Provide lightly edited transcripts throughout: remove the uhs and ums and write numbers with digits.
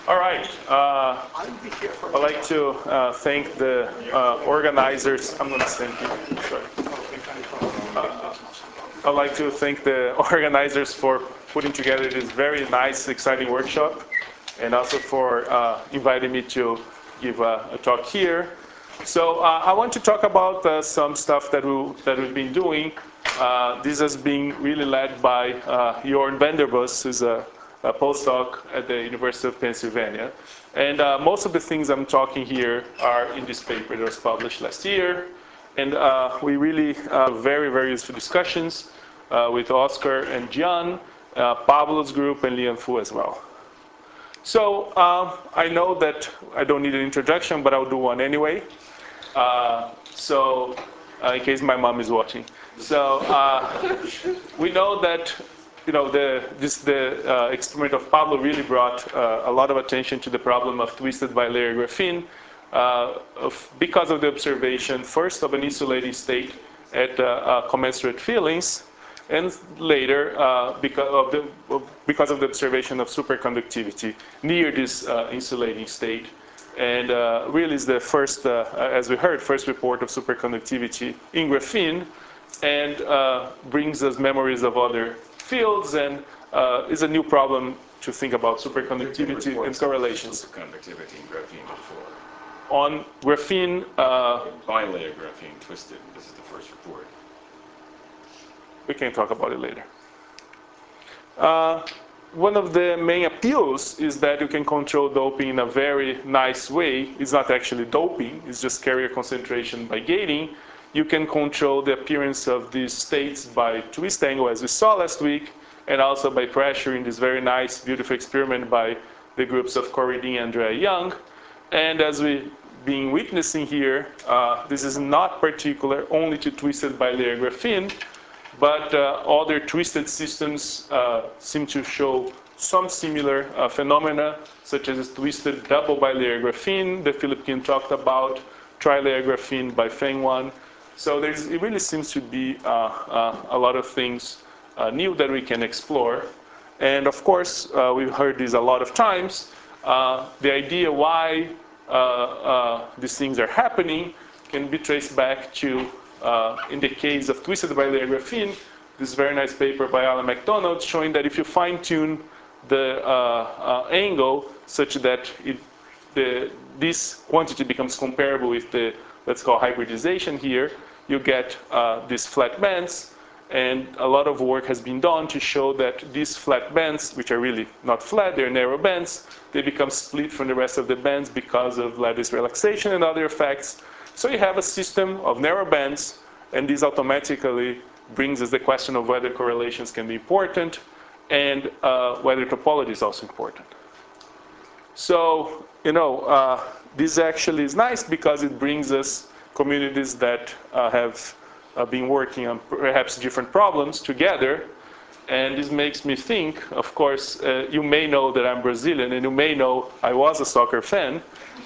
All right. I'd like to thank the organizers. I'm going to stand here. Sorry. I'd like to thank the organizers for putting together this very nice, exciting workshop, and also for inviting me to give a talk here. So I want to talk about some stuff that we've been doing. This has been really led by Jorn Vanderbos, who's a postdoc at the University of Pennsylvania. And most of the things I'm talking here are in this paper that was published last year. And we really very, very useful discussions with Oscar and Gian, Pablo's group, and Lian Fu as well. So I know that I don't need an introduction, but I'll do one anyway. In case my mom is watching. So we know that the experiment of Pablo really brought a lot of attention to the problem of twisted bilayer graphene because of the observation, first of an insulating state at commensurate fillings, and later because of the observation of superconductivity near this insulating state. And really is the first, as we heard, first report of superconductivity in graphene, and brings us memories of other fields, and is a new problem to think about superconductivity and correlations. Superconductivity in graphene before. On graphene, bilayer graphene twisted. This is the first report. We can talk about it later. One of the main appeals is that you can control doping in a very nice way. It's not actually doping, it's just carrier concentration by gating. You can control the appearance of these states by twist angle, as we saw last week, and also by pressure in this very nice, beautiful experiment by the groups of Corey Dean and Andrea Young. And as we've been witnessing here, this is not particular only to twisted bilayer graphene, but other twisted systems seem to show some similar phenomena, such as twisted double bilayer graphene that Philip Kim talked about, trilayer graphene by Feng Wan. So it really seems to be a lot of things new that we can explore. And of course, we've heard this a lot of times. The idea why these things are happening can be traced back to, in the case of twisted bilayer graphene, this very nice paper by Alan MacDonald showing that if you fine-tune the angle such that this quantity becomes comparable with the, let's call hybridization here, you get these flat bands. And a lot of work has been done to show that these flat bands, which are really not flat, they're narrow bands, they become split from the rest of the bands because of lattice relaxation and other effects. So you have a system of narrow bands, and this automatically brings us the question of whether correlations can be important and whether topology is also important. So, this actually is nice because it brings us communities that have been working on perhaps different problems together. And this makes me think, of course, you may know that I'm Brazilian, and you may know I was a soccer fan.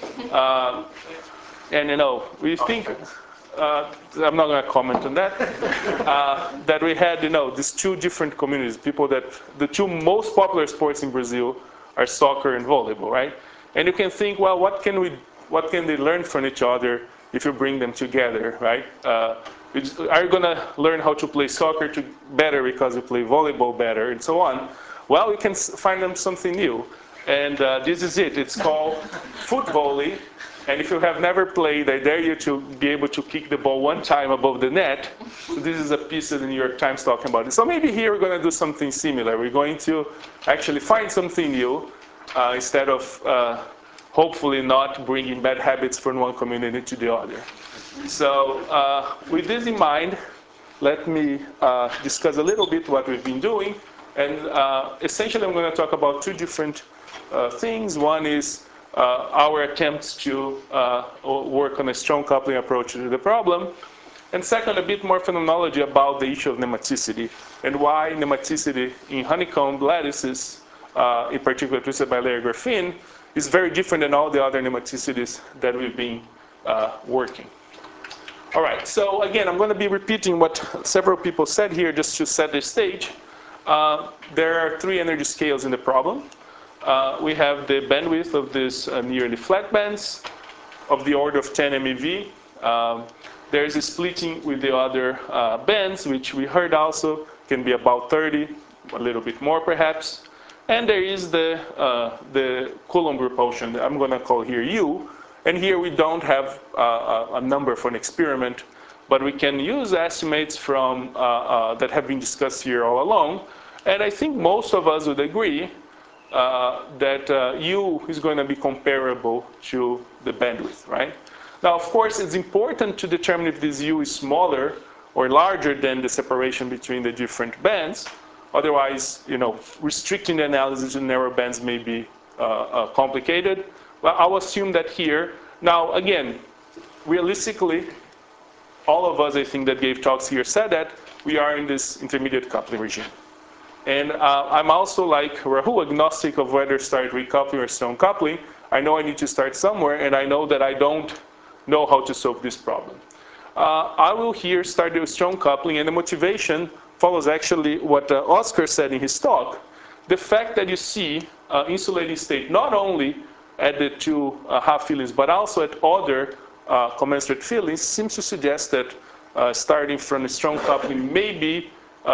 And we think, I'm not going to comment on that, that we had, these two different communities, people that, the two most popular sports in Brazil are soccer and volleyball, right? And you can think, well, what can they learn from each other if you bring them together, right? Are you going to learn how to play soccer better because you play volleyball better, and so on? Well, you can find them something new. And this is it. It's called foot volley. And if you have never played, I dare you to be able to kick the ball one time above the net. So this is a piece of the New York Times talking about it. So maybe here we're going to do something similar. We're going to actually find something new instead of hopefully not bringing bad habits from one community to the other. So with this in mind, let me discuss a little bit what we've been doing. And essentially, I'm going to talk about two different things. One is our attempts to work on a strong coupling approach to the problem. And second, a bit more phenomenology about the issue of nematicity and why nematicity in honeycomb lattices, in particular twisted bilayer graphene, is very different than all the other nematicities that we've been working. All right, so again, I'm going to be repeating what several people said here just to set the stage. There are three energy scales in the problem. we have the bandwidth of these nearly flat bands of the order of 10 MeV. There is a splitting with the other bands, which we heard also can be about 30, a little bit more perhaps. And there is the Coulomb repulsion, I'm going to call here U. And here we don't have a number for an experiment, but we can use estimates from that have been discussed here all along. And I think most of us would agree that U is going to be comparable to the bandwidth, right? Now, of course, it's important to determine if this U is smaller or larger than the separation between the different bands. Otherwise, restricting the analysis to narrow bands may be complicated. Well, I'll assume that here. Now, again, realistically, all of us, I think, that gave talks here said that we are in this intermediate coupling regime. And I'm also, like Rahul, agnostic of whether to start recoupling or strong coupling. I know I need to start somewhere, and I know that I don't know how to solve this problem. I will here start with strong coupling, and the motivation follows actually what Oscar said in his talk. The fact that you see insulating state not only at the two half fillings, but also at other commensurate fillings, seems to suggest that starting from a strong coupling may be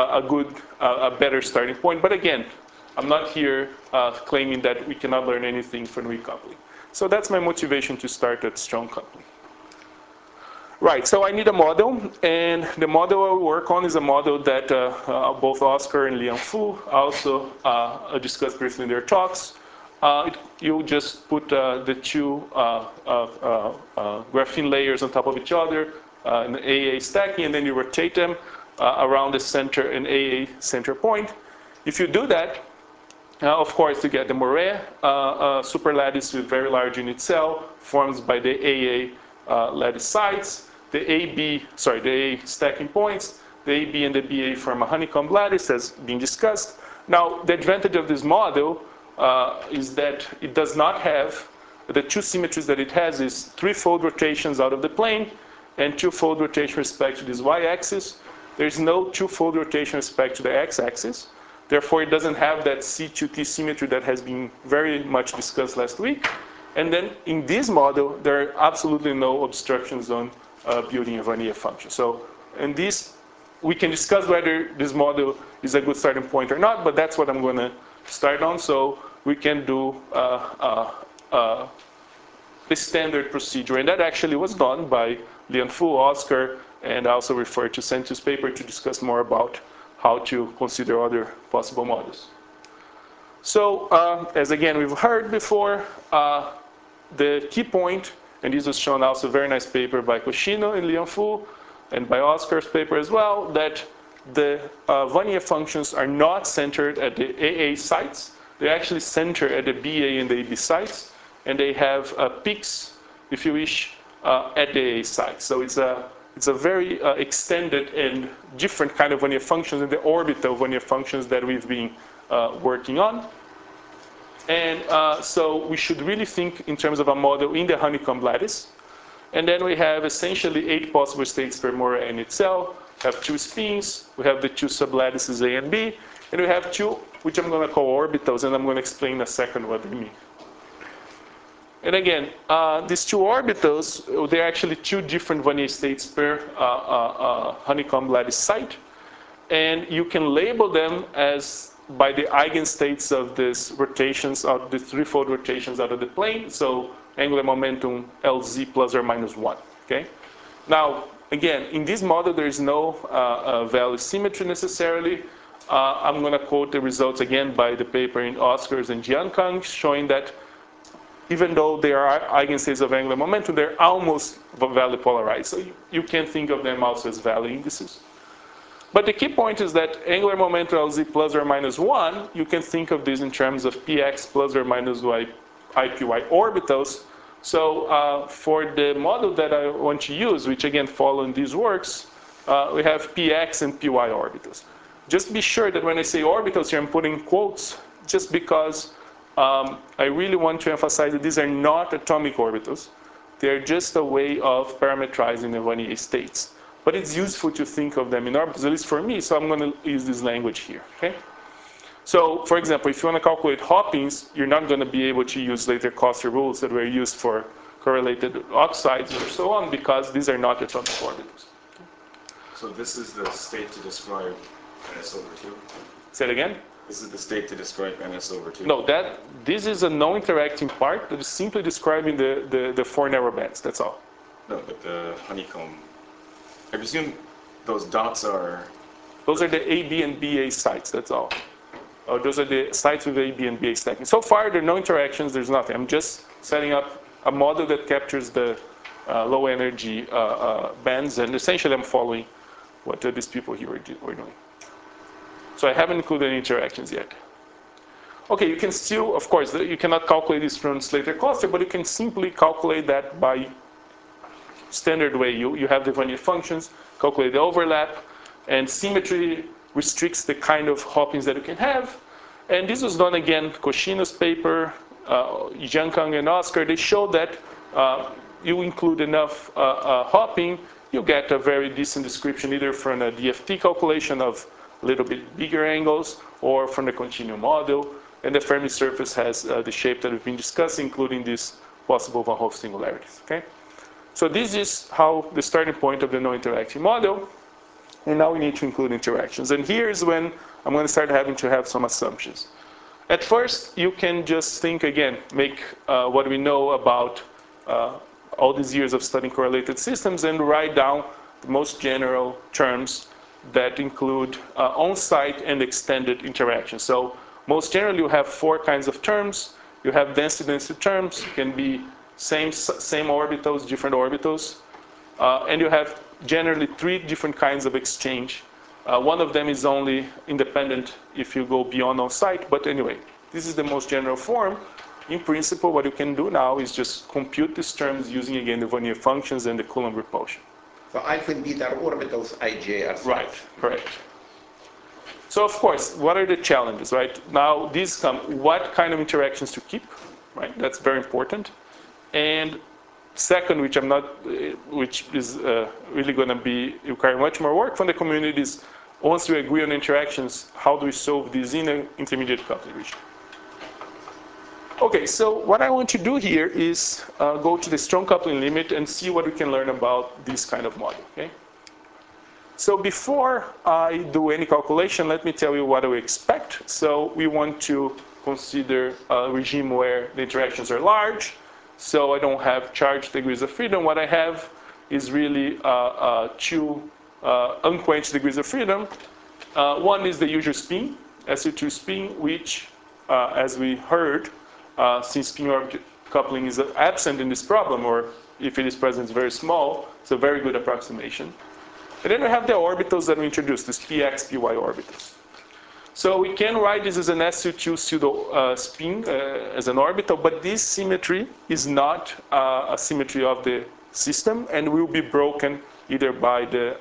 a better starting point. But again, I'm not here claiming that we cannot learn anything from recoupling. So that's my motivation to start at strong coupling. Right, so I need a model, and the model I will work on is a model that both Oscar and Liang Fu also discussed briefly in their talks. You just put the two graphene layers on top of each other in the AA stacking, and then you rotate them around the center and AA center point. If you do that, of course, you get the Moret superlattice with very large unit cell formed by the AA lattice sites. The A stacking points, the AB and the BA form a honeycomb lattice, as been discussed. Now, the advantage of this model is that it does not have, the two symmetries that it has is threefold rotations out of the plane and twofold rotation respect to this y-axis. There's no twofold rotation respect to the x-axis. Therefore, it doesn't have that C2T symmetry that has been very much discussed last week. And then in this model, there are absolutely no obstructions on building a Vannier function. So in this, we can discuss whether this model is a good starting point or not, but that's what I'm going to start on. So we can do the standard procedure. And that actually was done by Liang Fu, Oscar, and I also referred to Sentu's paper to discuss more about how to consider other possible models. So as again we've heard before, the key point, and this was shown also a very nice paper by Koshino and Liang Fu, and by Oscar's paper as well, that the Vannier functions are not centered at the AA sites. They're actually centered at the BA and the AB sites, and they have peaks, if you wish, at the AA sites. So it's a very extended and different kind of Vannier functions than the orbital Vannier functions that we've been working on. And so we should really think in terms of a model in the honeycomb lattice. And then we have essentially 8 possible states per Moret in itself. We have 2 spins. We have the 2 sublattices A and B. And we have 2, which I'm going to call orbitals, and I'm going to explain in a second what they mean. And again, these 2 orbitals, they're actually 2 different Vannier states per honeycomb lattice site. And you can label them as by the eigenstates of these rotations, of the threefold rotations out of the plane. So angular momentum LZ plus or minus 1. Okay. Now, again, in this model, there is no value symmetry necessarily. I'm going to quote the results again by the paper in Oscars and Jiankang, showing that even though they are eigenstates of angular momentum, they're almost value polarized. So you can think of them also as value indices. But the key point is that angular momentum LZ plus or minus 1, you can think of this in terms of px plus or minus y IPY orbitals. So for the model that I want to use, which again follow in these works, we have px and py orbitals. Just be sure that when I say orbitals here, I'm putting quotes just because I really want to emphasize that these are not atomic orbitals. They're just a way of parameterizing the Vannier states. But it's useful to think of them in orbitals, at least for me, so I'm going to use this language here. Okay? So, for example, if you want to calculate hoppings, you're not going to be able to use Slater-Koster rules that were used for correlated oxides or so on, because these are not atomic orbitals. So this is the state to describe NS over 2? Say it again? This is the state to describe NS over 2? No, this is a non-interacting part that is simply describing the four narrow bands, that's all. No, but the honeycomb, I presume those dots are... Those are the A, B, and BA sites, that's all. Those are the sites with A, B, and BA stacking. So far, there are no interactions, there's nothing. I'm just setting up a model that captures the low energy bands, and essentially I'm following what these people here were doing. So I haven't included any interactions yet. Okay, you can still, of course, you cannot calculate this from Slater-Koster, but you can simply calculate that by standard way. You have the Wannier functions, calculate the overlap, and symmetry restricts the kind of hoppings that you can have. And this was done again, Koshino's paper, Jiankang and Oscar, they showed that you include enough hopping, you get a very decent description either from a DFT calculation of a little bit bigger angles or from the continuum model. And the Fermi surface has the shape that we've been discussing, including these possible Van Hoff singularities. Okay? So this is how the starting point of the no-interacting model. And now we need to include interactions. And here's when I'm going to start having to have some assumptions. At first, you can just think again, make what we know about all these years of studying correlated systems and write down the most general terms that include on-site and extended interactions. So most generally, you have four kinds of terms. You have density terms, can be same orbitals, different orbitals. And you have generally three different kinds of exchange. One of them is only independent if you go beyond on-site. But anyway, this is the most general form. In principle, what you can do now is just compute these terms using, again, the Wannier functions and the Coulomb repulsion. So alpha and beta are orbitals, ij are... Right, correct. So of course, what are the challenges, right? Now, these come, what kind of interactions to keep, right? That's very important. And second, which is really going to be require much more work from the community, is once we agree on interactions, how do we solve these in an intermediate coupling region? Okay, so what I want to do here is go to the strong coupling limit and see what we can learn about this kind of model. Okay. So before I do any calculation, let me tell you what we expect. So we want to consider a regime where the interactions are large. So I don't have charged degrees of freedom. What I have is really two unquenched degrees of freedom. One is the usual spin, SU2 spin, which, as we heard, since spin-orbit coupling is absent in this problem, or if it is present, it's very small, it's a very good approximation. And then we have the orbitals that we introduced, these px, py orbitals. So we can write this as an SU2 pseudo spin as an orbital, but this symmetry is not a symmetry of the system and will be broken either by the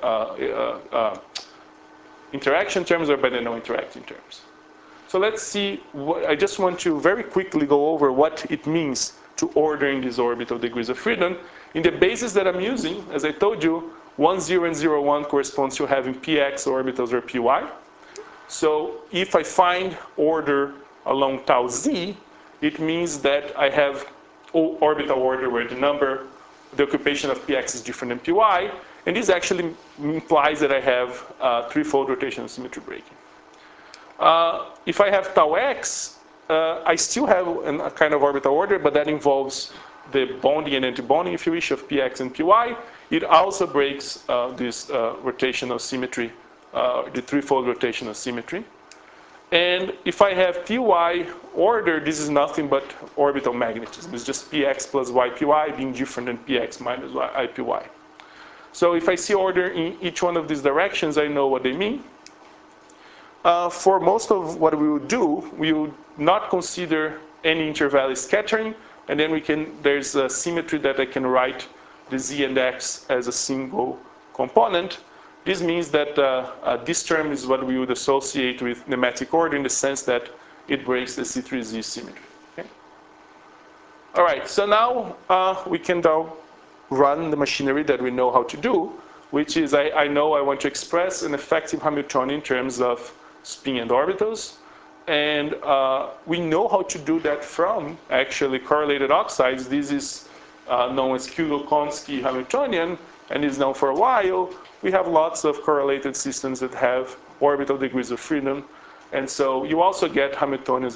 interaction terms or by the no-interacting terms. So let's see, I just want to very quickly go over what it means to order in these orbital degrees of freedom. In the basis that I'm using, as I told you, 1, 0, and 0, 1 corresponds to having px orbitals or py. So if I find order along tau z, it means that I have orbital order where the occupation of px is different than py, and this actually implies that I have threefold rotational symmetry breaking. If I have tau x, I still have a kind of orbital order, but that involves the bonding and antibonding, if you wish, of px and py. It also breaks this rotational symmetry, the threefold rotational symmetry. And if I have py order, this is nothing but orbital magnetism. It's just px plus ypy being different than px minus ypy. So if I see order in each one of these directions, I know what they mean. For most of what we would do, we would not consider any intervalley scattering, and then there's a symmetry that I can write the z and x as a single component. This means that this term is what we would associate with nematic order in the sense that it breaks the C3Z symmetry. Okay? All right, so now we can now run the machinery that we know how to do, which is I know I want to express an effective Hamiltonian in terms of spin and orbitals. And we know how to do that from actually correlated oxides. This is known as Kugel-Konski Hamiltonian, and is known for a while. We have lots of correlated systems that have orbital degrees of freedom. And so you also get Hamiltonians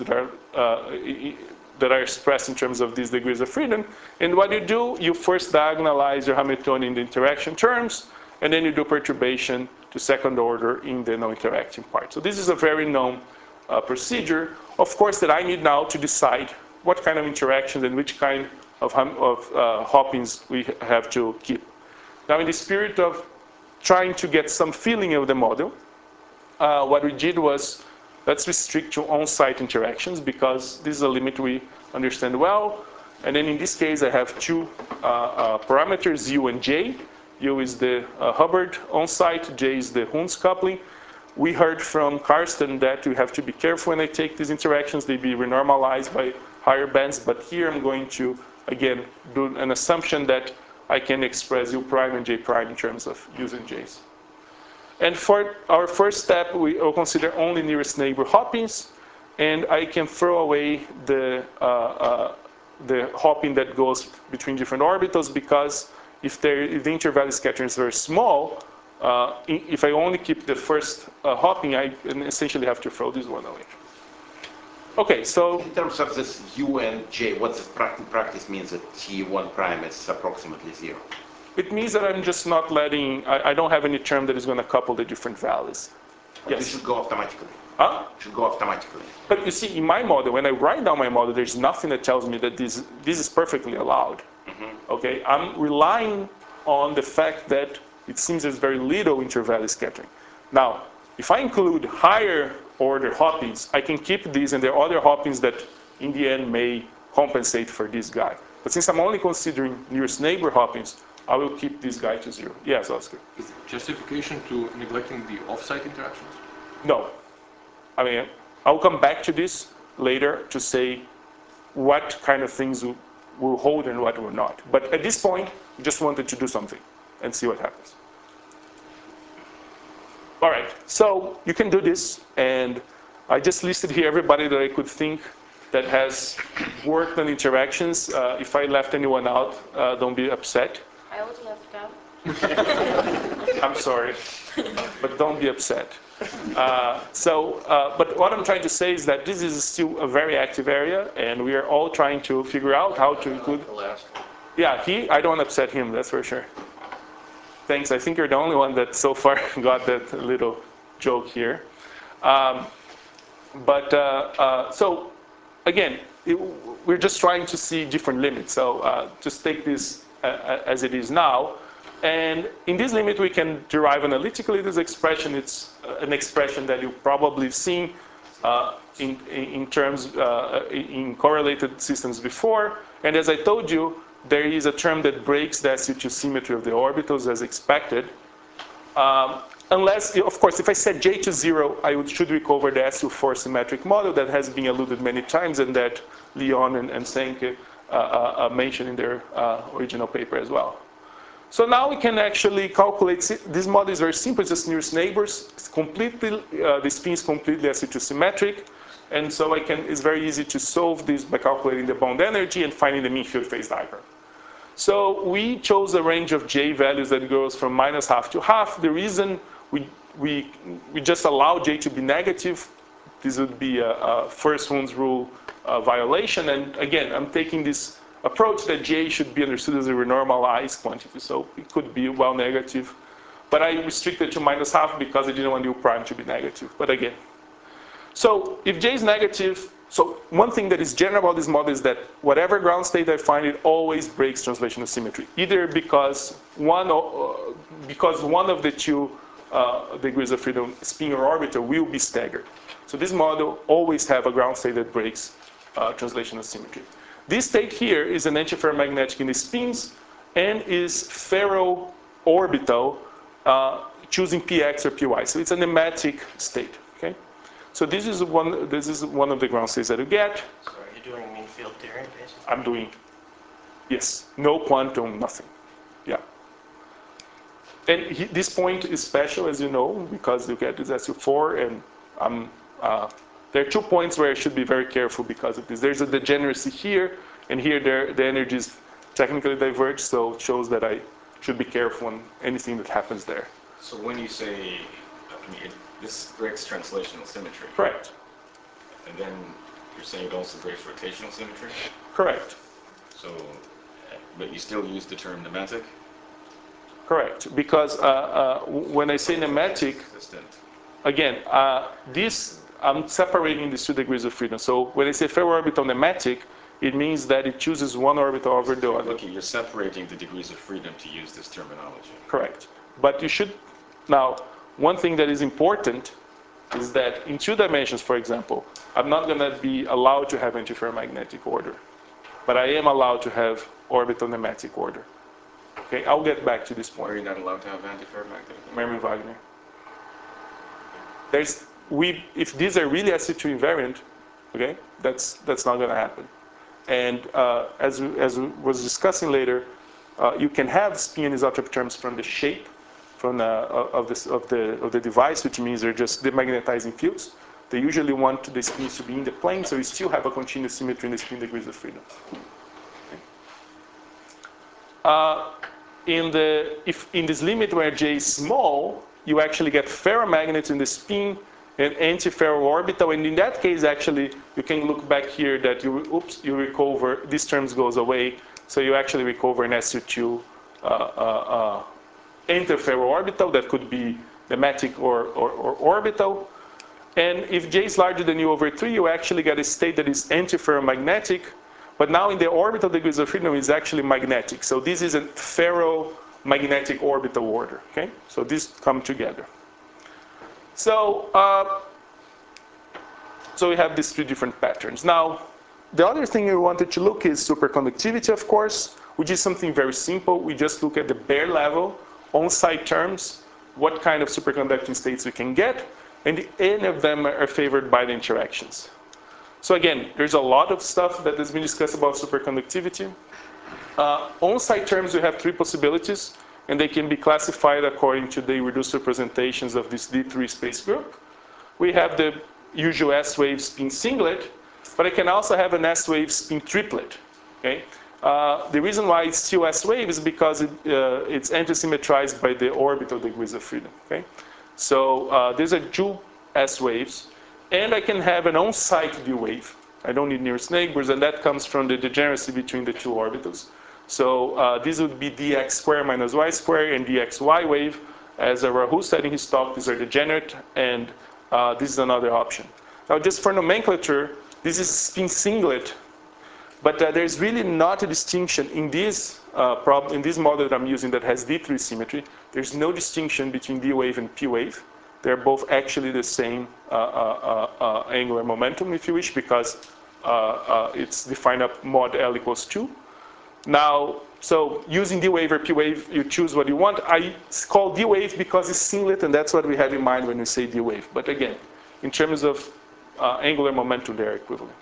that are expressed in terms of these degrees of freedom. And what you do, you first diagonalize your Hamiltonian in the interaction terms, and then you do perturbation to second order in the non-interacting part. So this is a very known procedure, of course, that I need now to decide what kind of interactions and which kind of hoppings we have to keep. Now, in the spirit of trying to get some feeling of the model, what we did was, let's restrict to on-site interactions, because this is a limit we understand well. And then in this case, I have two parameters, U and J. U is the Hubbard on-site, J is the Hund's coupling. We heard from Karsten that we have to be careful when I take these interactions. They be renormalized by higher bands. But here I'm going to, again, do an assumption that I can express U prime and J prime in terms of U's and J's. And for our first step, we will consider only nearest neighbor hoppings. And I can throw away the hopping that goes between different orbitals, because if the intervallic scattering is very small, if I only keep the first hopping, I essentially have to throw this one away. Okay, so in terms of this U and J, what this in practice means that T1 prime is approximately 0? It means that I'm just not letting, I don't have any term that is going to couple the different values. Yes. This should go automatically. Huh? It should go automatically. But you see, in my model, when I write down my model, there's nothing that tells me that this is perfectly allowed. Mm-hmm. Okay, I'm relying on the fact that it seems there's very little intervalley scattering. Now, if I include higher order hoppings, I can keep these, and there are other hoppings that in the end may compensate for this guy. But since I'm only considering nearest neighbor hoppings, I will keep this guy to 0. Yes, Oscar? Is there justification to neglecting the off-site interactions? No. I mean, I'll come back to this later to say what kind of things will hold and what will not. But at this point, we just wanted to do something and see what happens. All right, so you can do this, and I just listed here everybody that I could think that has worked on interactions. If I left anyone out, don't be upset. I was left out. I'm sorry, but don't be upset. But what I'm trying to say is that this is still a very active area, and we are all trying to figure out how to include. Yeah, I don't upset him, that's for sure. Thanks, I think you're the only one that so far got that little joke here. So again, we're just trying to see different limits. So just take this as it is now. And in this limit, we can derive analytically this expression. It's an expression that you've probably seen in terms in correlated systems before. And as I told you, there is a term that breaks the SU2 symmetry of the orbitals as expected. Unless, of course, if I set J to 0, I should recover the SU4 symmetric model that has been alluded many times, and that Leon and Senke mentioned in their original paper as well. So now we can actually calculate. This model is very simple. It's just nearest neighbors. It's completely, the spin is completely SU2 symmetric. And so it's very easy to solve this by calculating the bond energy and finding the mean field phase diagram. So we chose a range of J values that goes from -½ to ½ The reason we just allow J to be negative, this would be a first Hund's rule violation. And again, I'm taking this approach that J should be understood as a renormalized quantity. So it could be well negative. But I restricted to -½ because I didn't want U prime to be negative. But again, so if J is negative, so one thing that is general about this model is that whatever ground state I find, it always breaks translational symmetry, either because one of the two degrees of freedom, spin or orbital, will be staggered. So this model always have a ground state that breaks translational symmetry. This state here is an antiferromagnetic in the spins and is ferro-orbital choosing px or py. So it's a nematic state. Okay. So this is one of the ground states that you get. So are you doing mean field theory, basically? I'm doing, yes, no quantum, nothing. Yeah. And this point is special, as you know, because you get this SU4, and I'm There are 2 points where I should be very careful because of this. There's a degeneracy here, and here the energies technically diverge, so it shows that I should be careful on anything that happens there. So when you say, this breaks translational symmetry. Correct. And then you're saying it also breaks rotational symmetry? Correct. So, but you still use the term nematic? Correct. Because when I say nematic, again, I'm separating these 2 degrees of freedom. So when I say ferroorbital nematic, it means that it chooses one orbital over the other. Okay, you're separating the degrees of freedom to use this terminology. Correct. But you should, now, one thing that is important is that in 2 dimensions, for example, I'm not going to be allowed to have antiferromagnetic order. But I am allowed to have orbital nematic order. Okay, I'll get back to this point. Are you not allowed to have antiferromagnetic? Mermin Wagner. If these are really sp2 invariant, okay, that's not going to happen. And as we was discussing later, you can have spin isotropic terms from the shape of the device, which means they're just demagnetizing fields. They usually want the spins to be in the plane, so you still have a continuous symmetry in the spin degrees of freedom. Okay. If in this limit where J is small, you actually get ferromagnets in the spin and antiferroorbital, and in that case, actually, you can look back here that you recover, these terms goes away, so you actually recover an SU2 interferoorbital that could be nematic or orbital. And if J is larger than U/3, you actually get a state that is antiferromagnetic, but now in the orbital degrees of freedom is actually magnetic. So this is a ferromagnetic orbital order. Okay, so these come together. So we have these 3 different patterns. Now, the other thing we wanted to look is superconductivity, of course, which is something very simple. We just look at the bare level, on-site terms, what kind of superconducting states we can get, and any of them are favored by the interactions. So again, there's a lot of stuff that has been discussed about superconductivity. On-site terms, we have 3 possibilities, and they can be classified according to the reduced representations of this D3 space group. We have the usual S-wave spin singlet, but I can also have an S-wave spin triplet. Okay? The reason why it's still S-wave is because it's antisymmetrized by the orbital degrees of freedom. Okay? So these are 2 S-waves, and I can have an on-site D-wave. I don't need nearest neighbors, and that comes from the degeneracy between the 2 orbitals. So this would be dx squared minus y squared and dxy wave. As Rahul said in his talk, these are degenerate, and this is another option. Now, just for nomenclature, this is spin singlet, but there's really not a distinction in this in this model that I'm using that has D3 symmetry. There's no distinction between D wave and P wave. They're both actually the same angular momentum, if you wish, because it's defined up mod L equals 2. Now, so using D wave or P wave, you choose what you want. It's called D wave because it's singlet, and that's what we have in mind when we say D wave. But again, in terms of angular momentum, they're equivalent.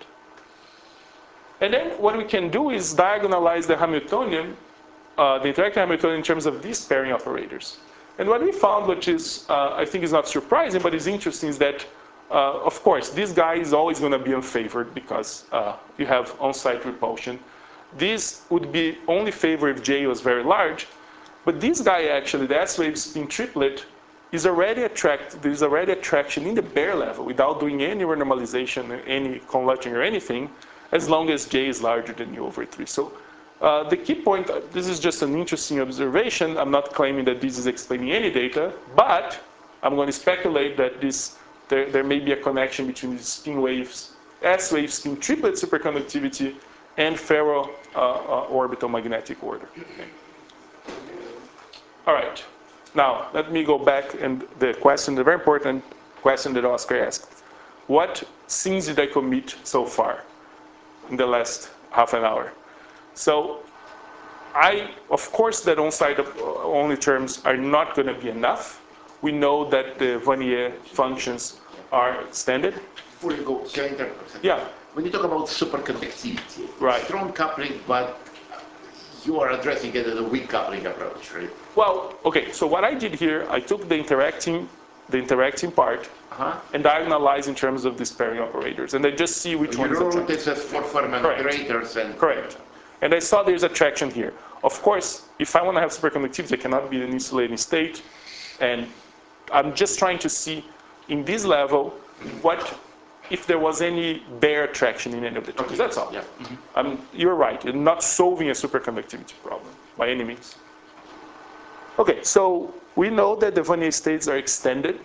And then what we can do is diagonalize the Hamiltonian, the interacting Hamiltonian in terms of these pairing operators. And what we found, which is, I think is not surprising, but is interesting, is that, of course, this guy is always going to be unfavored because you have on-site repulsion. This would be only favored if J was very large. But this guy, actually, the S-wave spin triplet, is already there's already attraction in the bare level without doing any renormalization, any conluting or anything, as long as J is larger than U/3. So the key point, this is just an interesting observation. I'm not claiming that this is explaining any data, but I'm going to speculate that there may be a connection between these spin waves, S-wave spin triplet superconductivity, and ferro orbital magnetic order. Okay. All right. Now, let me go back and the very important question that Oscar asked. What scenes did I commit so far in the last half an hour? So, of course, that on-site only terms are not going to be enough. We know that the Wannier functions are extended. Before you go, can I interrupt? Yeah. When you talk about superconductivity, right. Strong coupling, but you are addressing it as a weak coupling approach, right? Well, okay, so what I did here, I took the interacting the interacting part, Uh-huh. and diagonalize in terms of these pairing operators. And I just see which one You is wrote attracted. this as for Fermat Correct. operators and... Correct. And I saw there's attraction here. Of course, if I want to have superconductivity, I cannot be in an insulating state. And I'm just trying to see in this level what if there was any bare attraction in any of the terms. That's all. Yeah. You're right. You're not solving a superconductivity problem by any means. Okay, so we know that the Wannier states are extended.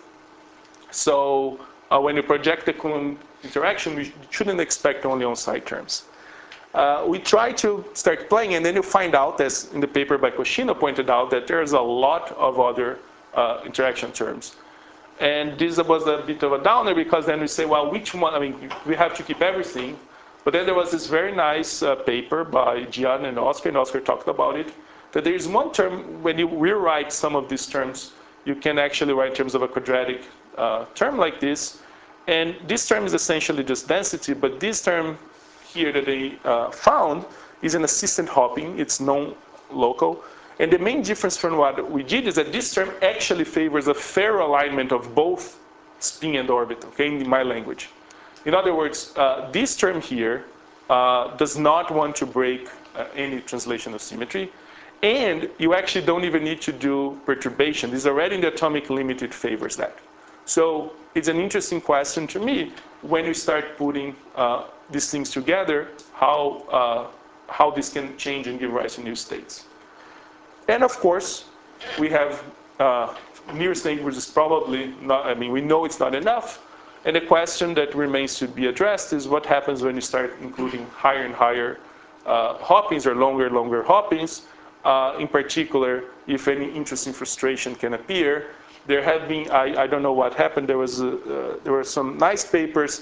So when you project the Coulomb interaction, we shouldn't expect only on-site terms. We try to start playing, and then you find out, as in the paper by Koshino pointed out, that there's a lot of other interaction terms. And this was a bit of a downer, because then we say, well, which one? I mean, we have to keep everything. But then there was this very nice paper by Gian and Oscar talked about it, that there is one term, when you rewrite some of these terms, you can actually write in terms of a quadratic term like this. And this term is essentially just density, but this term here that they found is an assistant hopping. It's non-local. And the main difference from what we did is that this term actually favors a fair alignment of both spin and orbit, okay, in my language. In other words, this term here does not want to break any translational symmetry. And you actually don't even need to do perturbation. This is already in the atomic limit, it favors that. So it's an interesting question to me when you start putting these things together, how this can change and give rise to new states. And of course, we have nearest neighbors is probably not, I mean, we know it's not enough. And the question that remains to be addressed is what happens when you start including higher and higher hoppings or longer and longer hoppings. In particular, if any interesting frustration can appear. There have been, I don't know what happened, there were some nice papers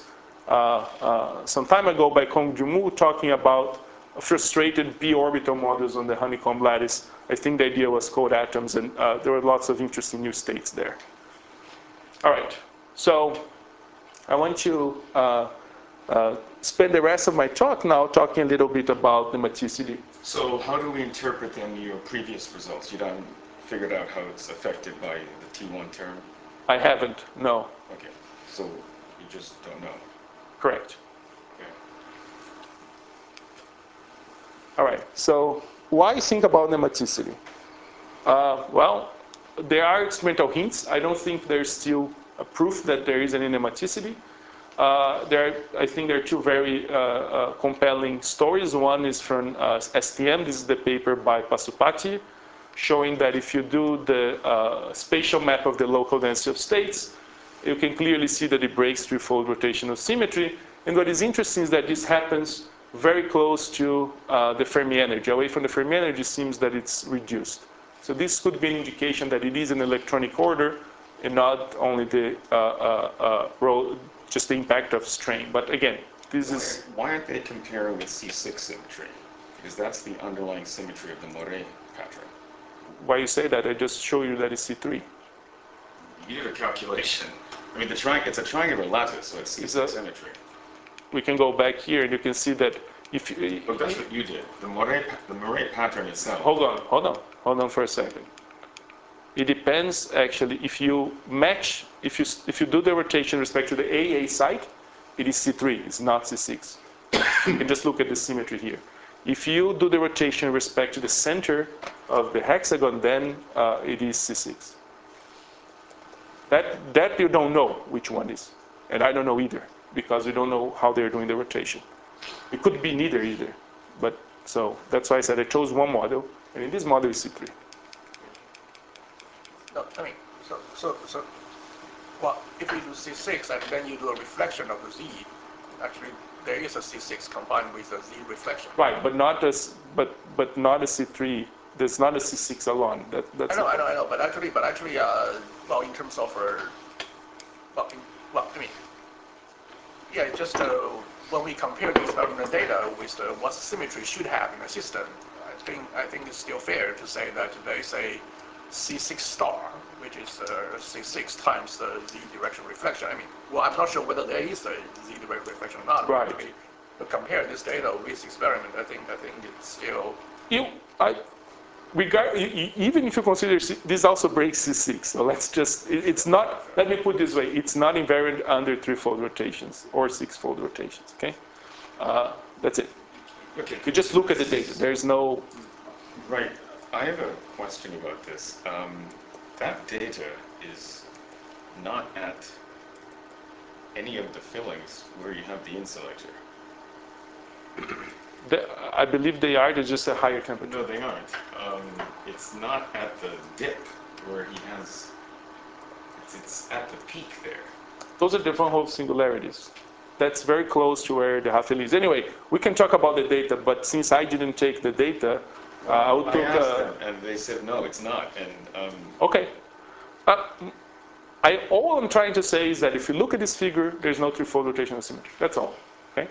some time ago by Kong Ju-Mu talking about frustrated p-orbital models on the honeycomb lattice. I think the idea was cold atoms, and there were lots of interesting new states there. All right, so I want to spend the rest of my talk now talking a little bit about nematicity. So how do we interpret then your previous results? You haven't figured out how it's affected by the T1 term? I haven't, no. Okay, so you just don't know. Correct. Okay. All right, so why think about nematicity? Well, there are experimental hints. I don't think there's still a proof that there is any nematicity. I think there are two very compelling stories. One is from STM. This is the paper by Pasupati, showing that if you do the spatial map of the local density of states, you can clearly see that it breaks threefold rotational symmetry. And what is interesting is that this happens very close to the Fermi energy. Away from the Fermi energy, it seems that it's reduced. So this could be an indication that it is an electronic order and not only the just the impact of strain. But again, this is... Why aren't they comparing with C6 symmetry? Because that's the underlying symmetry of the Moret pattern. Why you say that? I just show you that it's C3. You did a calculation. I mean, it's a triangular lattice, so it's C6 symmetry. We can go back here and you can see that if you... But that's what you did. The Moret pattern itself. Hold on for a second. It depends, actually, if you match, if you do the rotation with respect to the AA site, it is C3, it's not C6. You can just look at the symmetry here. If you do the rotation with respect to the center of the hexagon, then it is C6. That you don't know which one is. And I don't know either, because we don't know how they're doing the rotation. It could be neither either. But so that's why I said I chose one model, and in this model is C3. No, I mean, well, if you do C6 and then you do a reflection of the Z, actually there is a C6 combined with a Z reflection. Right, but not as not a C3. There's not a C6 alone. That's I know, but actually, well, in terms of I mean, yeah, just when we compare the experimental data with what symmetry should have in a system, I think it's still fair to say that there is a C6 star, which is C6 times the Z direction reflection. I mean, well, I'm not sure whether there is a Z direction reflection or not. Right. But compare this data with experiment, I think it's still. even if you consider this also breaks C6, so let's just, it's not, let me put it this way, it's not invariant under 3-fold rotations or 6-fold rotations, okay? That's it. Okay. You just look at the data, there's no... Right. I have a question about this. That data is not at any of the fillings where you have the insulator. I believe they are, they're just a higher temperature. No, they aren't. It's not at the dip where he has, it's at the peak there. Those are different Hopf singularities. That's very close to where the half is. Anyway, we can talk about the data, but since I didn't take the data, I would I asked them, and they said, no, it's not. And okay. All I'm trying to say is that if you look at this figure, there's no 3-fold rotational symmetry. That's all. Okay.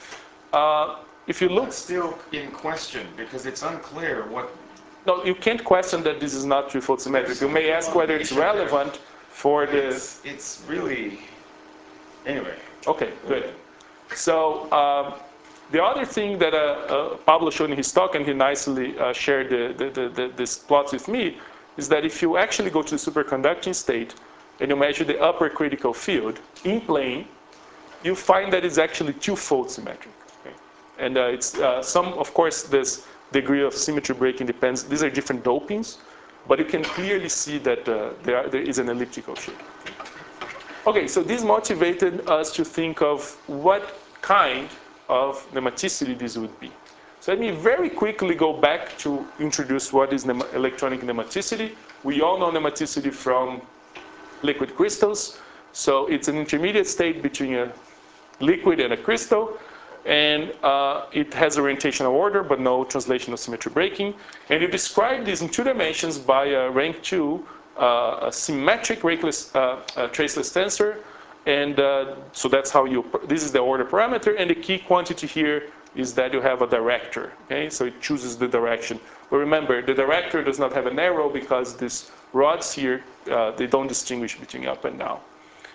If you look, that's still in question because it's unclear what. No, you can't question that this is not 3-fold symmetric. You may ask whether it's relevant for the. It's really. Anyway. Okay, good. So the other thing that Pablo showed in his talk, and he nicely shared this plots with me, is that if you actually go to the superconducting state and you measure the upper critical field in plane, you find that it's actually 2-fold symmetric. Okay? And it's of course, this degree of symmetry breaking depends. These are different dopings, but you can clearly see that there is an elliptical shape. Okay, so this motivated us to think of what kind of nematicity this would be. So let me very quickly go back to introduce what is electronic nematicity. We all know nematicity from liquid crystals. So it's an intermediate state between a liquid and a crystal. And it has orientational order, but no translational symmetry breaking. And you describe this in 2 dimensions by a rank 2 a symmetric traceless tensor, and so that's how this is the order parameter, and the key quantity here is that you have a director, okay? So it chooses the direction. But remember, the director does not have an arrow because these rods here, they don't distinguish between up and down.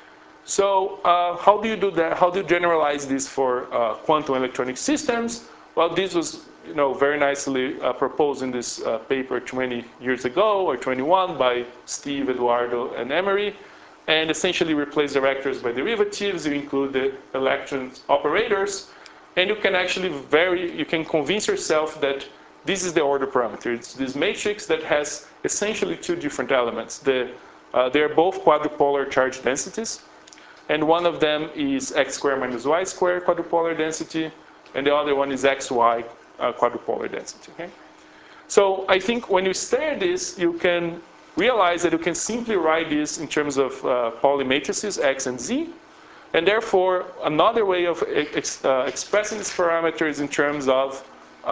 So how do you do that? How do you generalize this for quantum electronic systems? Well, this was very nicely proposed in this paper 20 years ago, or 21, by Steve, Eduardo, and Emery. And essentially replace directors by derivatives. You include the electron operators. And you can actually you can convince yourself that this is the order parameter. It's this matrix that has essentially 2 different elements. They're both quadrupolar charge densities. And one of them is x squared minus y squared quadrupolar density. And the other one is xy quadrupolar density. Okay? So I think when you stare at this, you can realize that you can simply write this in terms of Pauli matrices, x and z. And therefore, another way of expressing this parameter is in terms of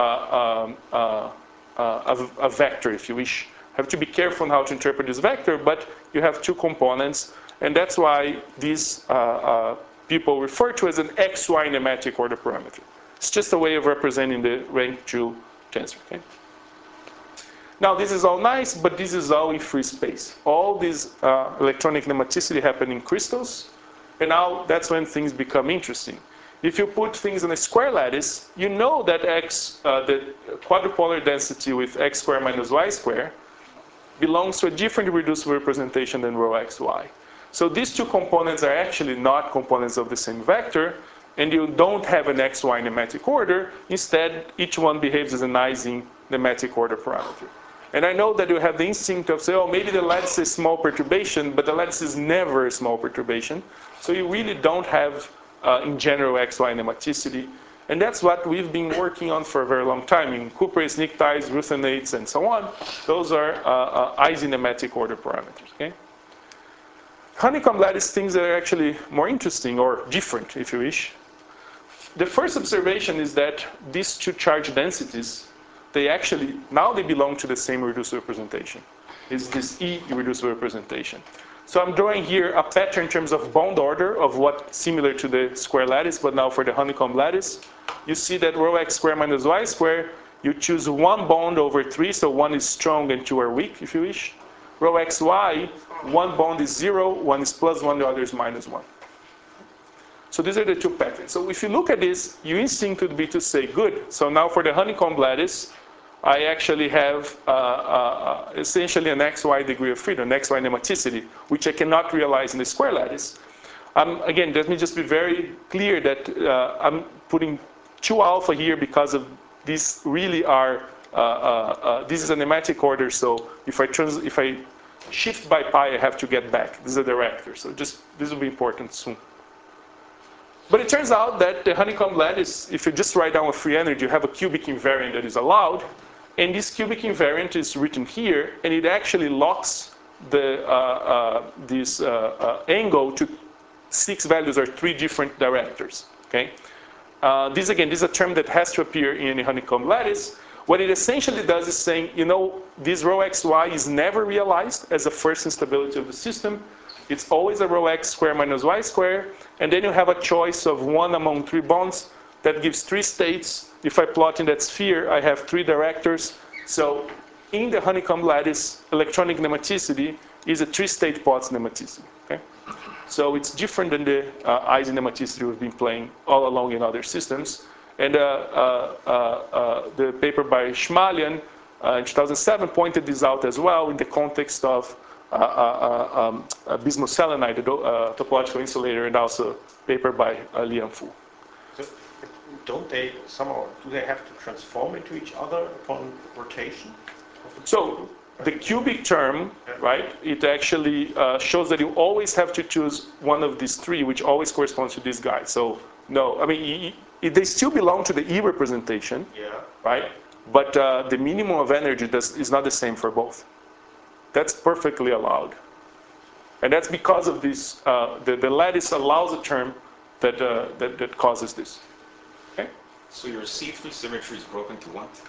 a vector, if you wish. You have to be careful on how to interpret this vector, but you have 2 components. And that's why these people refer to as an xy nematic order parameter. It's just a way of representing the rank 2 tensor. Okay? Now, this is all nice, but this is all in free space. All this electronic nematicity happen in crystals, and now that's when things become interesting. If you put things in a square lattice, you know that the quadrupolar density with x squared minus y squared belongs to a different reducible representation than rho xy. So these 2 components are actually not components of the same vector, and you don't have an xy nematic order. Instead, each one behaves as an Ising nematic order parameter. And I know that you have the instinct of saying, oh, maybe the lattice is small perturbation, but the lattice is never a small perturbation. So you really don't have, in general, xy nematicity. And that's what we've been working on for a very long time. In cuprates, pnictides, rutheniates, and so on, those are Ising nematic order parameters. Okay? Honeycomb lattice things that are actually more interesting, or different, if you wish. The first observation is that these 2 charge densities, now they belong to the same reducible representation. It's this E irreducible representation. So I'm drawing here a pattern in terms of bond order of what similar to the square lattice, but now for the honeycomb lattice. You see that rho x squared minus y squared, you choose 1 bond over 3, so 1 is strong and 2 are weak, if you wish. Rho xy, 1 bond is 0, 1 is plus 1, the other is minus 1. So these are the 2 patterns. So if you look at this, your instinct would be to say, good. So now for the honeycomb lattice, I actually have essentially an xy degree of freedom, an xy nematicity, which I cannot realize in the square lattice. Again, let me just be very clear that I'm putting 2 alpha here because of these really are, this is a nematic order, so if I shift by pi, I have to get back. This is a director, so just this will be important soon. But it turns out that the honeycomb lattice, if you just write down a free energy, you have a cubic invariant that is allowed, and this cubic invariant is written here, and it actually locks the this angle to 6 values or 3 different directors. Okay. This again, this is a term that has to appear in a honeycomb lattice. What it essentially does is saying, you know, this rho xy is never realized as a first instability of the system. It's always a rho x square minus y square, and then you have a choice of 1 among 3 bonds that gives 3 states. If I plot in that sphere, I have 3 directors. So in the honeycomb lattice, electronic nematicity is a 3-state Potts nematicity. Okay? So it's different than the Ising nematicity we've been playing all along in other systems. And the paper by Schmalian in 2007 pointed this out as well in the context of bismuth-selenide, the topological insulator, and also a paper by Liang Fu. So don't they somehow, do they have to transform into each other upon rotation? So the cubic term, right, it actually shows that you always have to choose one of these 3, which always corresponds to this guy. So no, I mean, they still belong to the E representation, right? But the minimum of energy is not the same for both. That's perfectly allowed. And that's because of this, the lattice allows a term that causes this. Okay? So your C3 symmetry is broken to what?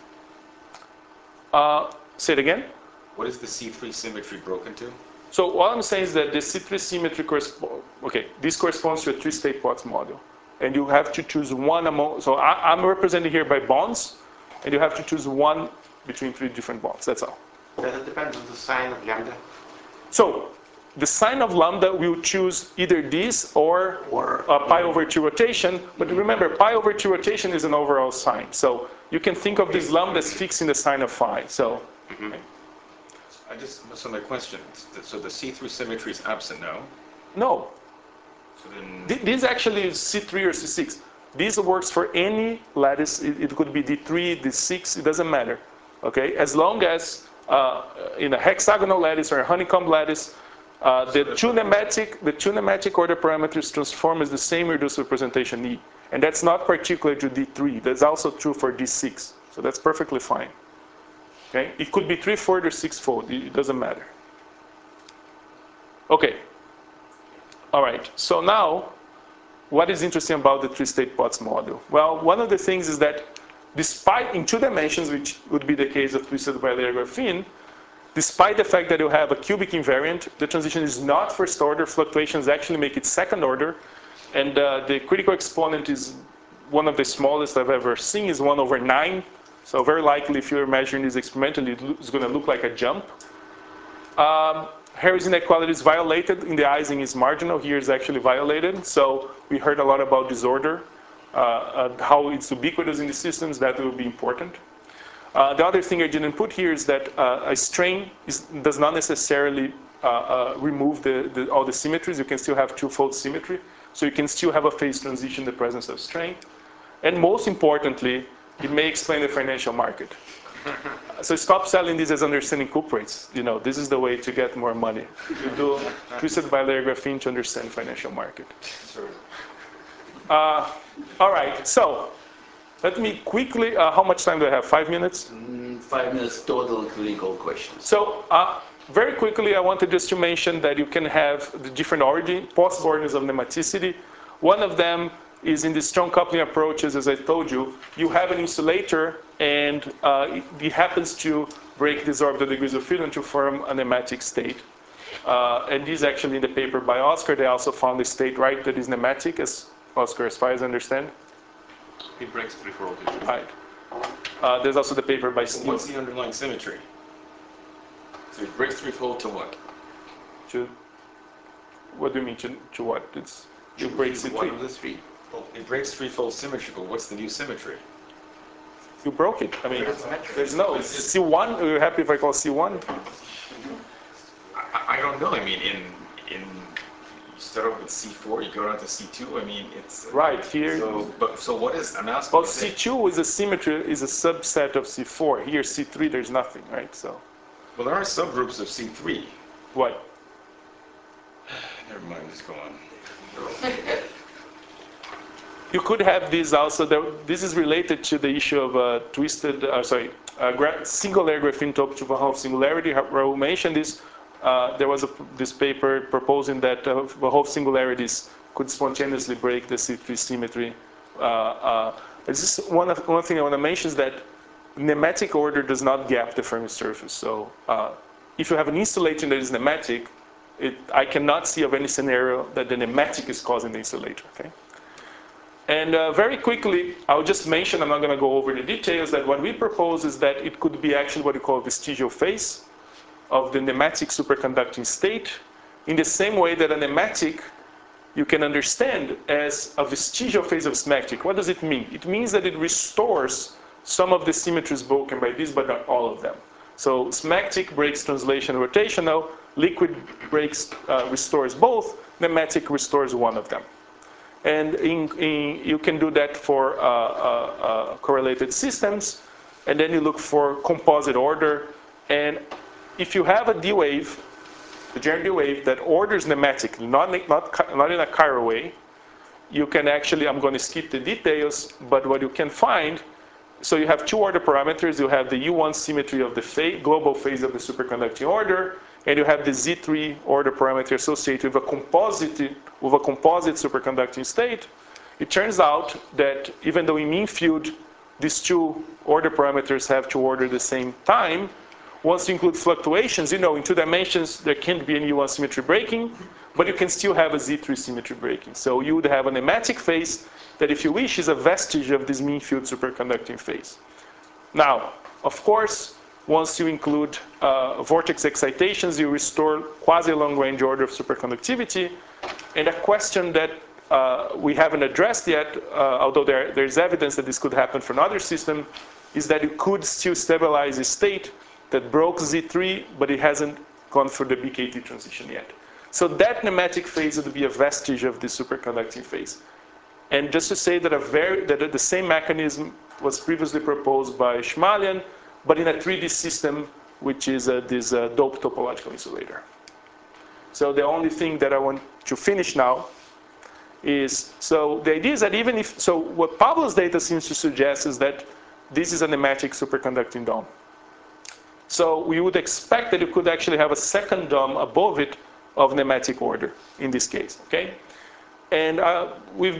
Say it again? What is the C3 symmetry broken to? So what I'm saying is that the C3 symmetry this corresponds to a 3-state Potts model. And you have to choose one among, so I'm represented here by bonds, and you have to choose one between 3 different bonds, that's all. Does it depend on the sign of lambda? So the sign of lambda will choose either this or pi over 2 rotation. But remember, pi over 2 rotation is an overall sign. So you can think of this lambda as fixing the sign of phi. So, okay. So my question, so the C3 symmetry is absent now? No. So then, This actually is C3 or C6. This works for any lattice. It could be D3, D6, it doesn't matter. Okay, as long as in a hexagonal lattice or a honeycomb lattice, the two nematic order parameters transform as the same reduced representation E. And that's not particular to D3. That's also true for D6. So that's perfectly fine. Okay, it could be 3-fold or 6-fold. It doesn't matter. Okay. All right. So now, what is interesting about the 3-state Potts model? Well, one of the things is that despite in 2 dimensions, which would be the case of twisted bilayer graphene, despite the fact that you have a cubic invariant, the transition is not first order. Fluctuations actually make it second order. And the critical exponent is one of the smallest I've ever seen, is 1/9. So very likely, if you're measuring this experimentally, it's going to look like a jump. Harry's inequality is violated. In the Ising is marginal. Here is actually violated. So we heard a lot about disorder, how it's ubiquitous in the systems. That will be important. The other thing I didn't put here is that a strain does not necessarily remove all the symmetries. You can still have 2-fold symmetry. So you can still have a phase transition in the presence of strain. And most importantly, it may explain the financial market. So stop selling this as understanding cuprates. You know, this is the way to get more money. You do twisted bilayer graphene to understand financial market. All right, so let me quickly, how much time do I have? 5 minutes? 5 minutes total, including all questions. So very quickly, I wanted just to mention that you can have the different possible origins of nematicity. One of them is in the strong coupling approaches, as I told you. You have an insulator, and it happens to break these orbital degrees of freedom to form a nematic state. And this actually in the paper by Oscar, they also found a state, right, that is nematic, as Oscar, as far as I understand. It breaks 3-fold rotation. Right. There's also the paper by Steele. what's the underlying symmetry? So it breaks 3-fold to what? What do you mean, to what? It breaks it one of the 3. Well, it breaks 3-fold symmetry, but what's the new symmetry? You broke it. I mean, It is symmetric. there's no C1. Are you happy if I call C1? I don't know. I mean, in you start off with C4, you go down to C2. I mean, it's Right here. So what is? I'm asking. Well, C2 is a symmetry, is a subset of C4. Here, C3, there's nothing, right? So, Well, there are subgroups of C3. what? Never mind. Just go on. You could have these also. This is related to the issue of single layer graphene top to Van Hoff singularity. Raoul mentioned this. There was this paper proposing that Van Hoff singularities could spontaneously break the C3 symmetry. This is one thing I want to mention is that nematic order does not gap the Fermi surface. So if you have an insulator that is nematic, I cannot see of any scenario that the nematic is causing the insulator. Okay. And very quickly, I'll just mention, I'm not going to go over the details, that what we propose is that it could be actually what we call vestigial phase of the nematic superconducting state, in the same way that a nematic you can understand as a vestigial phase of symmetric. What does it mean? It means that it restores some of the symmetries broken by this, but not all of them. So symmetric breaks translation rotational, liquid restores both, nematic restores one of them. And you can do that for correlated systems, and then you look for composite order. And if you have a D wave, the general D wave that orders nematically, not in a chiral way, you can actually, I'm going to skip the details, but what you can find, so you have two order parameters. You have the U1 symmetry of the global phase of the superconducting order, and you have the Z3 order parameter associated with a composite superconducting state. It turns out that even though in mean field these two order parameters have to order the same time, once you include fluctuations, in 2 dimensions there can't be any U1 symmetry breaking, but you can still have a Z3 symmetry breaking. So you would have a nematic phase that, if you wish, is a vestige of this mean field superconducting phase. Now, of course, once you include vortex excitations, you restore quasi-long-range order of superconductivity. And a question that we haven't addressed yet, although there's evidence that this could happen for another system, is that you could still stabilize a state that broke Z3, but it hasn't gone through the BKT transition yet. So that nematic phase would be a vestige of the superconducting phase. And just to say that the same mechanism was previously proposed by Schmalian, but in a 3D system, which is this doped topological insulator. So the only thing that I want to finish now is, so the idea is that what Pablo's data seems to suggest is that this is a nematic superconducting dome. So we would expect that you could actually have a second dome above it of nematic order in this case, okay? And we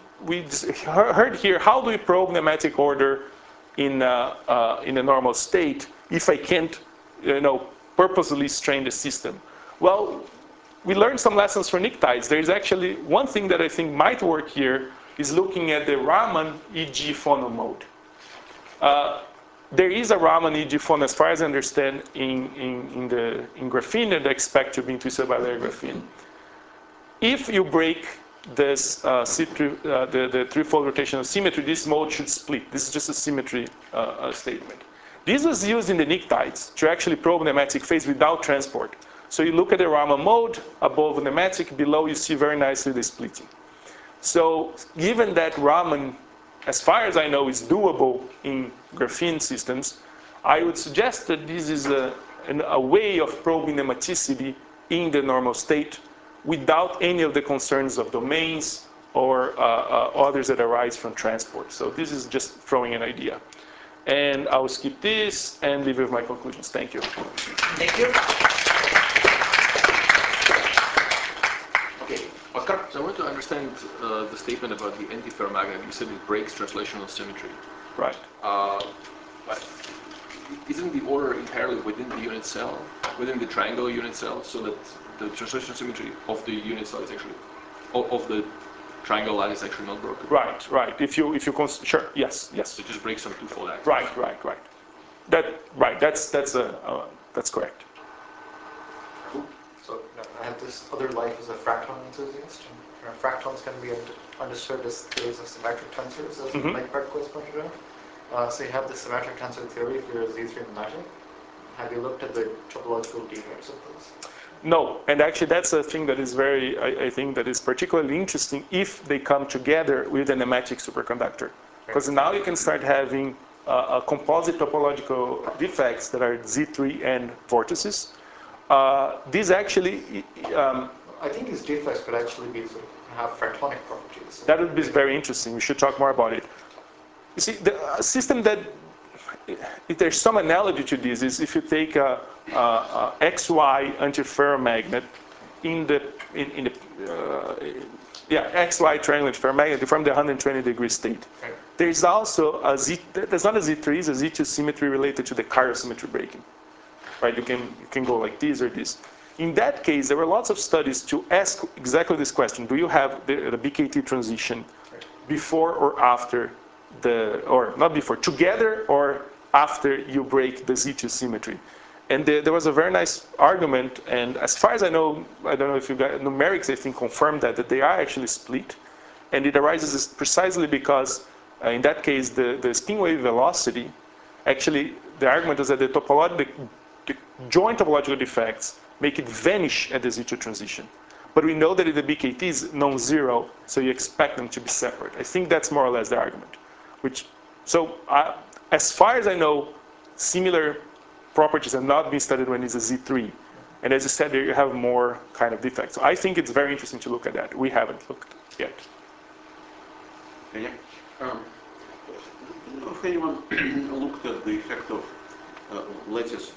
heard here, how do we probe nematic order in a normal state if I can't, purposely strain the system? Well, we learned some lessons from pnictides. There's actually one thing that I think might work here is looking at the Raman EG phono mode. There is a Raman EG phono, as far as I understand, in graphene that I expect to be twisted bilayer graphene. If you break this the threefold rotational symmetry, this mode should split. This is just a symmetry statement. This was used in the pnictides to actually probe nematic phase without transport. So you look at the Raman mode, above nematic, below you see very nicely the splitting. So given that Raman, as far as I know, is doable in graphene systems, I would suggest that this is a way of probing nematicity in the normal state without any of the concerns of domains or others that arise from transport. So this is just throwing an idea. And I'll skip this and leave with my conclusions. Thank you. Thank you. Okay, Oscar? So I want to understand the statement about the antiferromagnet. You said it breaks translational symmetry. Right. But isn't the order entirely within the unit cell, within the triangular unit cell, so that the translational symmetry of the unit cell is actually, of the triangle line is actually not broken? Right. If you sure, yes. So it just breaks on twofold axis. Right. That's correct. So I have this other life as a fractal enthusiast. And fractals can be understood as theories of symmetric tensors, as Mike Berkowitz pointed out. So you have the symmetric tensor theory for your Z3 mimetic. Have you looked at the topological defects of those? No, and actually that's a thing that is very, I think that is particularly interesting if they come together with an nematic superconductor. Because now you can start having a composite topological defects that are Z3 and vortices. These actually... I think these defects could actually be have fertonic properties. That would be very interesting. We should talk more about it. You see, a system that, if there's some analogy to this, is if you take a XY antiferromagnet XY triangular antiferromagnet from the 120-degree state. There's also there's not a Z3, it's a Z2 symmetry related to the chiral breaking. Right? You can go like this or this. In that case, there were lots of studies to ask exactly this question: do you have the BKT transition before or after or not before, together or after you break the Z2 symmetry? And there was a very nice argument, and as far as I know, I don't know if you got numerics, I think, confirmed that they are actually split. And it arises precisely because, in that case, the spin wave velocity, actually, the argument is that the joint topological defects make it vanish at the Z2 transition. But we know that the BKT is non-zero, so you expect them to be separate. I think that's more or less the argument. As far as I know, similar properties have not been studied when it's a Z3. And as you said, there you have more kind of defects. So I think it's very interesting to look at that. We haven't looked yet. Yeah. I don't know if anyone looked at the effect of lattice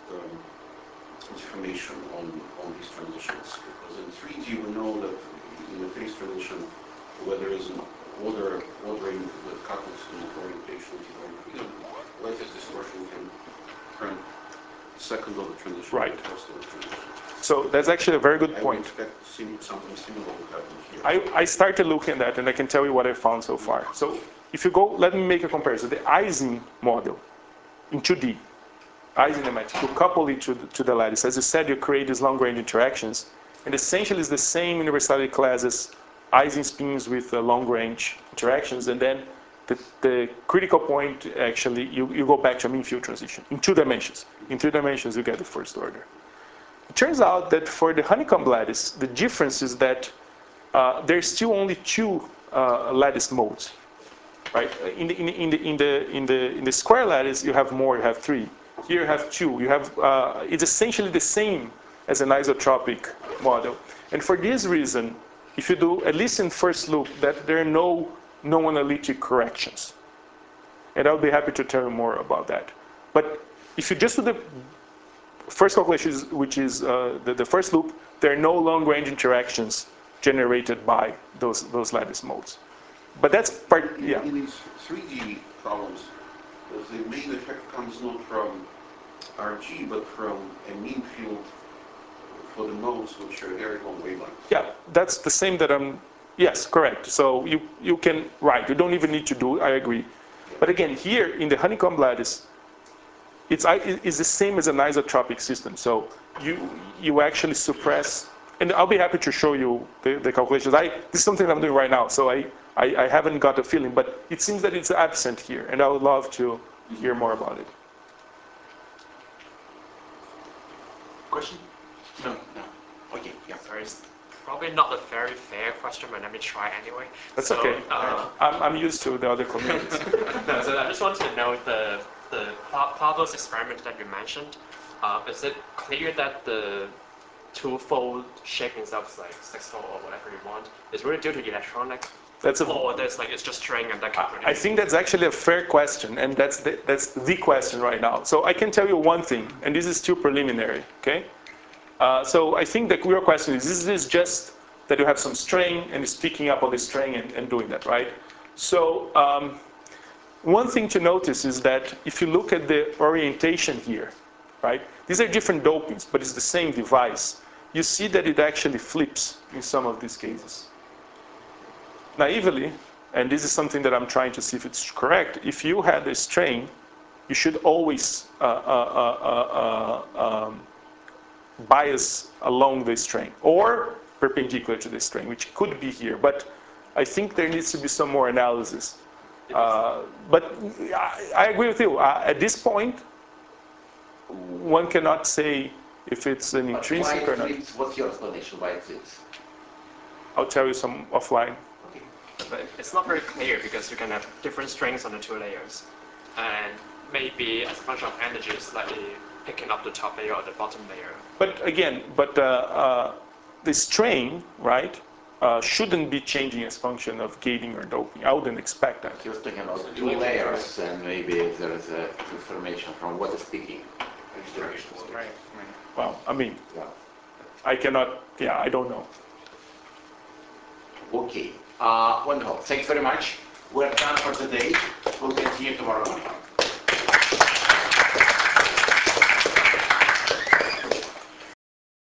deformation on these transitions. Because in 3D, we know that in the phase transition, where there is an ordering that couples to orientation to freedom, lattice distortion can turn second order transition right. to first order transition. So that's actually a very good point. I would expect something similar would happen here. I started looking at that, and I can tell you what I found so far. So if you go, let me make a comparison. The Ising model in 2D, Ising nematic, you couple it to the lattice. As you said, you create these long-range interactions, and essentially it's the same universality class as Ising spins with long-range interactions, and then the critical point, actually, you go back to a mean field transition in 2 dimensions. In 3 dimensions, you get the first order. It turns out that for the honeycomb lattice, the difference is that there's still only 2 lattice modes, right? In the square lattice, you have more. You have 3. Here, you have 2. You have it's essentially the same as an isotropic model. And for this reason, if you do, at least in first loop, that there are no non-analytic corrections. And I'll be happy to tell you more about that. But if you just do the first calculation, which is the first loop, there are no long-range interactions generated by those lattice modes. But that's part, yeah. In these 3D problems, the main effect comes not from RG, but from a mean field for the modes which are very long wavelengths. Yeah, that's the same that I'm, yes, correct. So you can, right, you don't even need to do it, I agree. But again, here in the honeycomb lattice, it's the same as an isotropic system. So you actually suppress, and I'll be happy to show you the calculations. This is something I'm doing right now, so I haven't got a feeling, but it seems that it's absent here, and I would love to hear more about it. Question? No. Okay, yeah. Sorry, it's probably not a very fair question, but let me try anyway. That's okay. I'm used to the other communities. No, so I just wanted to know the Pablo's experiment that you mentioned. Is it clear that the two-fold shaping stuff, like six-fold or whatever you want, is really due to electronic? Or there's it's just string and that kind of I think that's actually a fair question, and that's the question right now. So I can tell you one thing, and this is still preliminary, okay? So I think that your question is this just that you have some string and it's picking up on the string and doing that, right? So one thing to notice is that if you look at the orientation here, right? These are different dopings, but it's the same device. You see that it actually flips in some of these cases. Naively, and this is something that I'm trying to see if it's correct, if you had a strain, you should always bias along the strain or perpendicular to the strain, which could be here. But I think there needs to be some more analysis. But I agree with you. At this point, one cannot say if it's an intrinsic or not. What's your explanation why it flips? I'll tell you some offline. Okay. But it's not very clear because you can have different strengths on the two layers. And maybe as a function of energy, slightly picking up the top layer or the bottom layer. But again, the strain, right, shouldn't be changing as function of gating or doping. I wouldn't expect that. He was talking about two layers, and maybe there is information from what is peaking. Which direction is peaking. Well, I mean, Yeah. I cannot, I don't know. Okay. Wonderful. Thanks very much. We're done for today. We'll continue tomorrow morning.